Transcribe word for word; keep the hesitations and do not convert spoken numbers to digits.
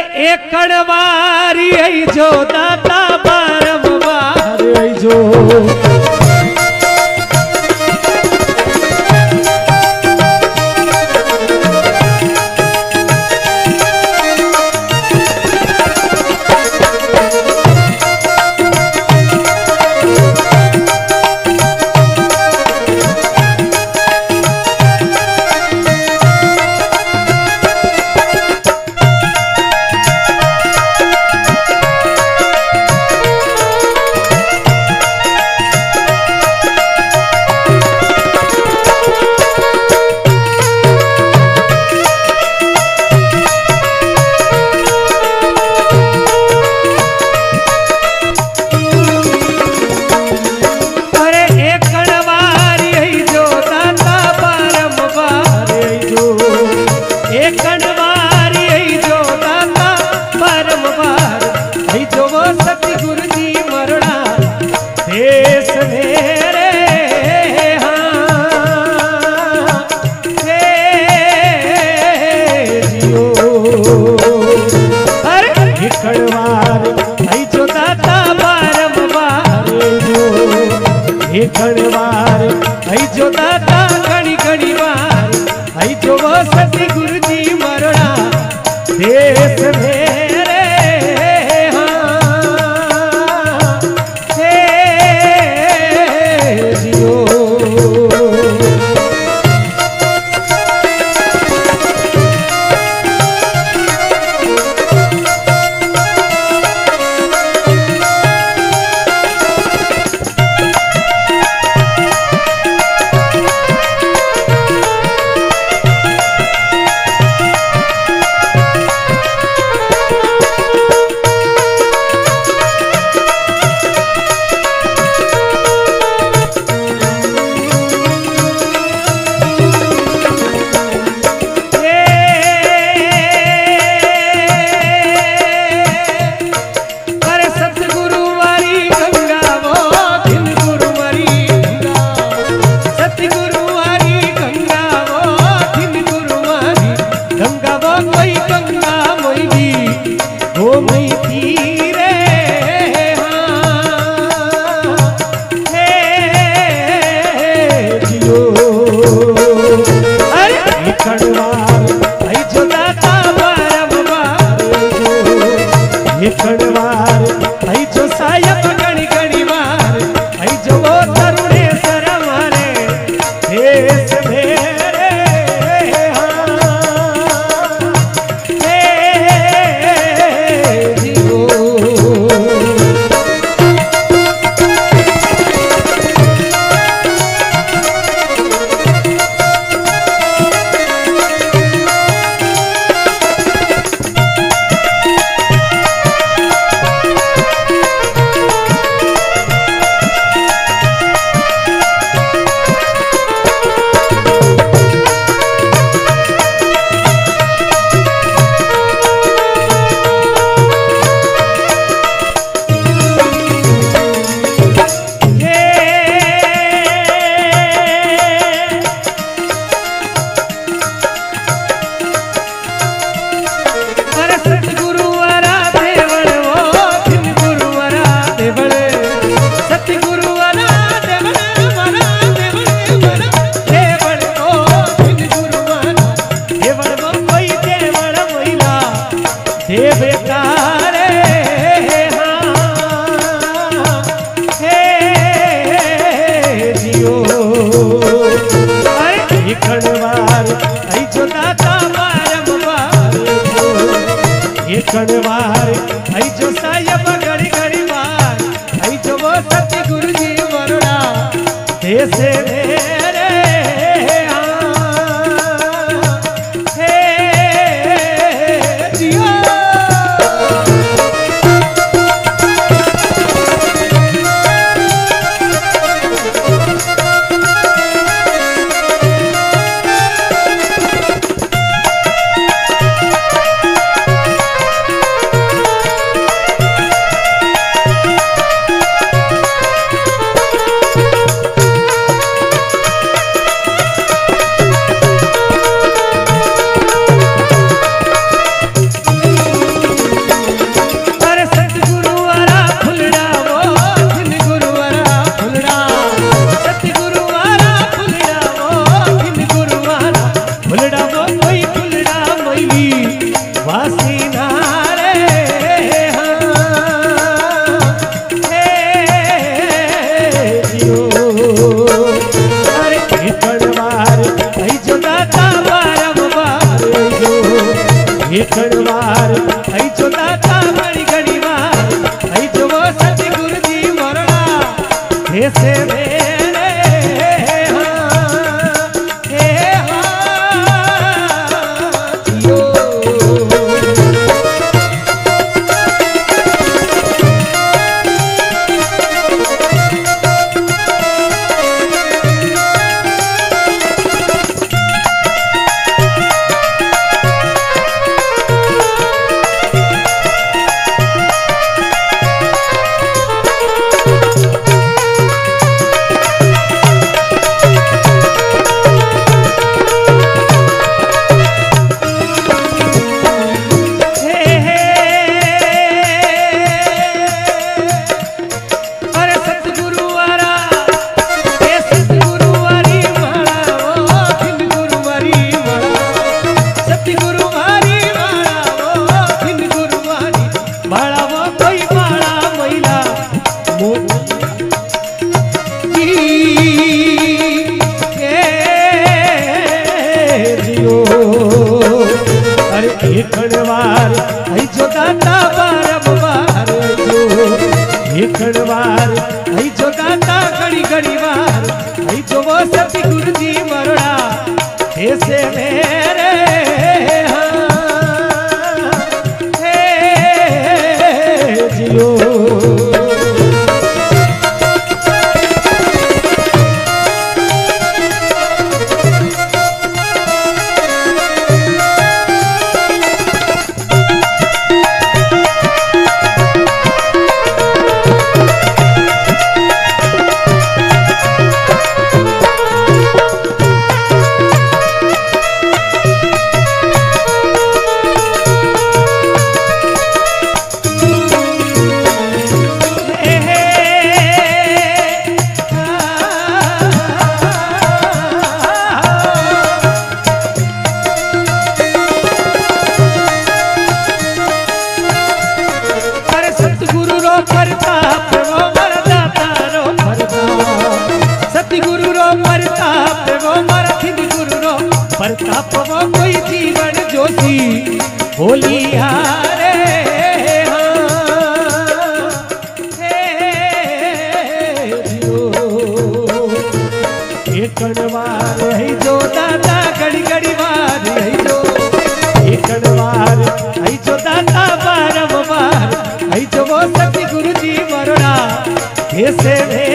एक कड़वारी आई जो दाता बारंबार आई जो घणवार आई जो दाता घणी घणी वार आई जो वो सती गुरु जी मरणा देश मेरे हाँ हे जियो कणवार आई जो सायब घड़ी घड़ी वार आई जो वो सती गुरु जी वरुणा देश मेरे हे जियो वासी नारे हाँ, हे जियो अरे एकड़ वार आई जो दाता बारंबार जो एकड़ वार आई जो दाता घड़ी घड़ी वार आई जो वो सतगुरु जी मरना ऐसे मेरे हाँ, हे हाँ जियो एकड़वार आई जो दाता बारंबार जो एकड़वार आई जो दाता घड़ी घड़ी वार आई जो वो सतगुरु जी मरड़ा ऐसे मेरे हाँ, हे जियो प्रताप वो मरदाता रो प्रताप सतगुरु रो प्रताप वो मरथिन गुरु रो प्रताप वो कोई जीवन जोशी होली हारे हाँ, हे जियो एकड़ वार है जो दाता घड़ी घड़ी वार है जो एकड़ वार है जो दाता बारंबार आई जो वो सतगुरु जी मरना ऐसे